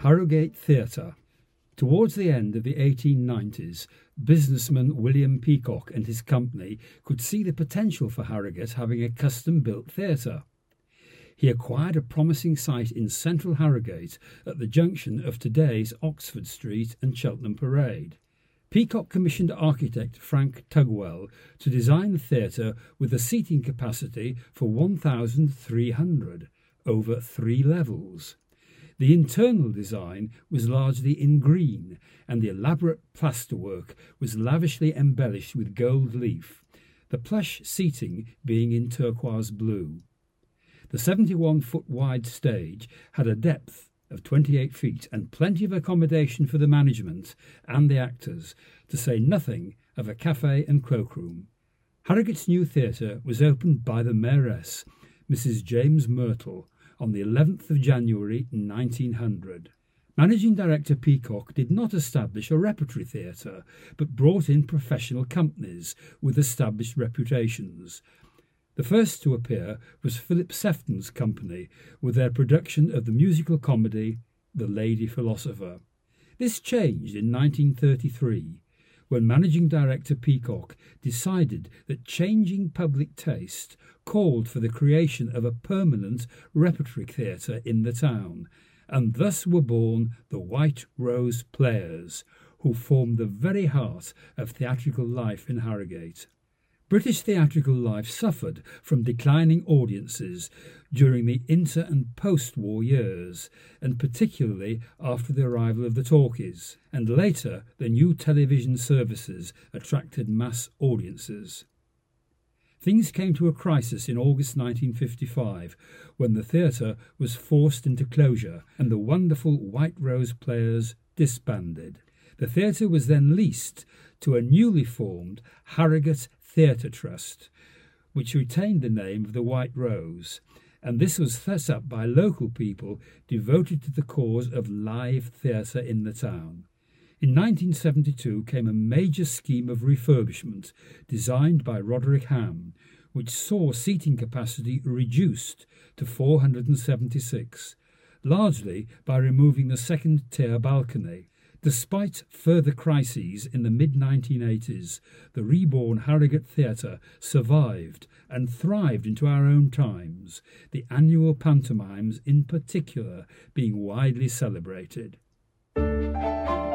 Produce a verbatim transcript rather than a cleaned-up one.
Harrogate Theatre. Towards the end of the eighteen nineties, businessman William Peacock and his company could see the potential for Harrogate having a custom-built theatre. He acquired a promising site in central Harrogate at the junction of today's Oxford Street and Cheltenham Parade. Peacock commissioned architect Frank Tugwell to design the theatre with a seating capacity for one thousand three hundred, over three levels. The internal design was largely in green, and the elaborate plasterwork was lavishly embellished with gold leaf, the plush seating being in turquoise blue. The seventy-one foot wide stage had a depth of twenty-eight feet and plenty of accommodation for the management and the actors, to say nothing of a cafe and cloakroom. Harrogate's new theatre was opened by the mayoress, Missus James Myrtle, on the eleventh of January nineteen hundred. Managing Director Peacock did not establish a repertory theatre, but brought in professional companies with established reputations. The first to appear was Philip Sefton's company, with their production of the musical comedy The Lady Philosopher. This changed in nineteen thirty-three, when Managing Director Peacock decided that changing public taste called for the creation of a permanent repertory theatre in the town, and thus were born the White Rose Players, who formed the very heart of theatrical life in Harrogate. British theatrical life suffered from declining audiences during the inter- and post-war years, and particularly after the arrival of the talkies, and later the new television services attracted mass audiences. Things came to a crisis in August nineteen fifty-five, when the theatre was forced into closure and the wonderful White Rose Players disbanded. The theatre was then leased to a newly formed Harrogate Theatre Trust, which retained the name of the White Rose, and this was set up by local people devoted to the cause of live theatre in the town. In nineteen seventy-two came a major scheme of refurbishment designed by Roderick Ham, which saw seating capacity reduced to four hundred seventy-six, largely by removing the second-tier balcony. Despite further crises in the mid nineteen eighties, the reborn Harrogate Theatre survived and thrived into our own times, the annual pantomimes in particular being widely celebrated.